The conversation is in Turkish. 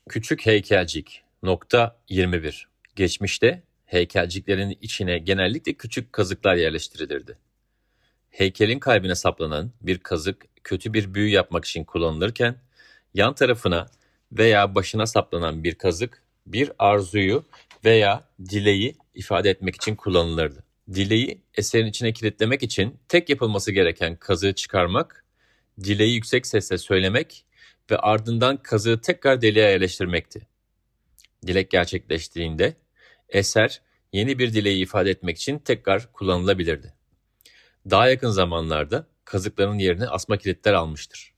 Küçük heykelcik. Nokta 21. Geçmişte heykelciklerin içine genellikle küçük kazıklar yerleştirilirdi. Heykelin kalbine saplanan bir kazık kötü bir büyü yapmak için kullanılırken, yan tarafına veya başına saplanan bir kazık bir arzuyu veya dileği ifade etmek için kullanılırdı. Dileği eserin içine kilitlemek için tek yapılması gereken kazığı çıkarmak, dileği yüksek sesle söylemek ve ardından kazığı tekrar deliğe yerleştirmekti. Dilek gerçekleştiğinde eser yeni bir dileği ifade etmek için tekrar kullanılabilirdi. Daha yakın zamanlarda kazıkların yerini asma kilitler almıştır.